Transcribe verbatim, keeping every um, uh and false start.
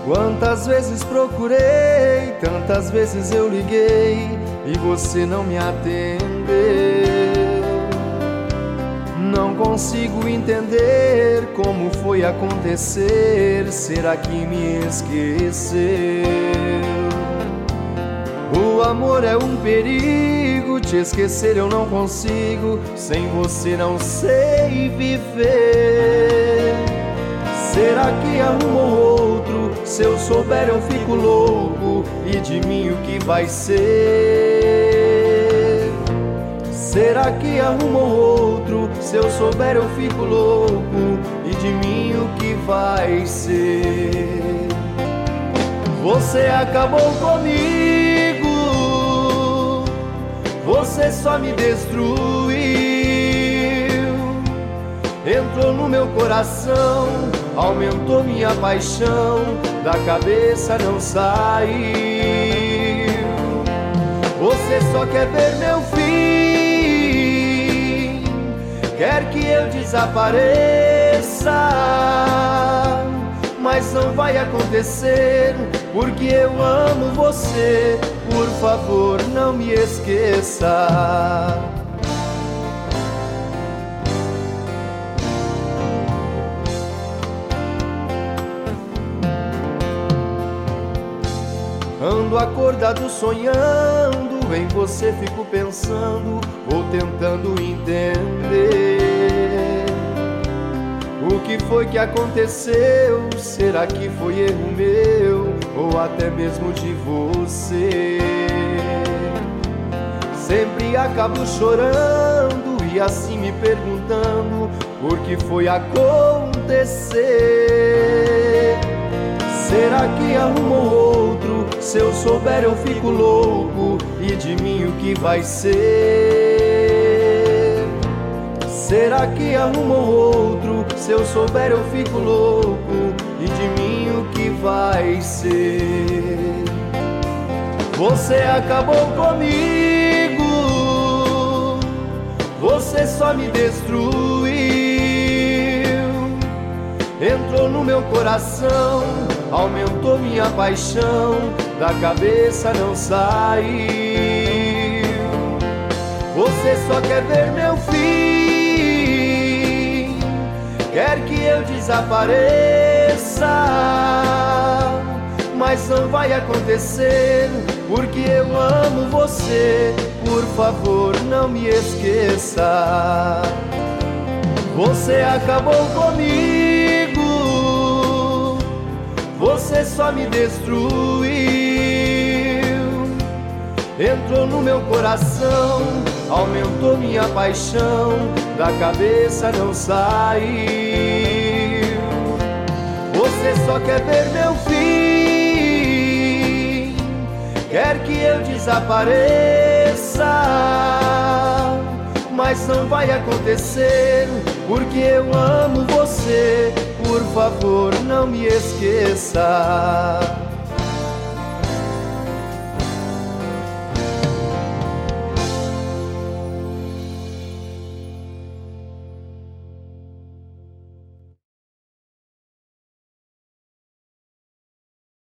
Quantas vezes procurei, tantas vezes eu liguei e você não me atendeu. Não consigo entender como foi acontecer. Será que me esqueceu? O amor é um perigo, te esquecer eu não consigo. Sem você não sei viver. Será que arrumou outro? Se eu souber eu fico louco. E de mim o que vai ser? Será que arrumou outro? Se eu souber eu fico louco. E de mim o que vai ser? Você acabou comigo, você só me destruiu. Entrou no meu coração, aumentou minha paixão, da cabeça não saiu. Você só quer ver meu fim, quer que eu desapareça, mas não vai acontecer, porque eu amo você. Por favor, não me esqueça. Ando acordado sonhando, em você fico pensando, vou tentando entender o que foi que aconteceu. Será que foi erro meu ou até mesmo de você? Sempre acabo chorando e assim me perguntando por que foi acontecer. Será que arrumou outro? Se eu souber eu fico louco. E de mim o que vai ser? Será que arrumou outro? Se eu souber eu fico louco. E de mim o que vai ser? Você acabou comigo, você só me destruiu. Entrou no meu coração, aumentou minha paixão, da cabeça não saiu. Você só quer ver meu fim, quer que eu desapareça, mas não vai acontecer, porque eu amo você. Por favor, não me esqueça. Você acabou comigo, você só me destruiu. Entrou no meu coração, aumentou minha paixão, da cabeça não saiu. Você só quer ver meu fim, quer que eu desapareça, mas não vai acontecer, porque eu amo você. Por favor, não me esqueça.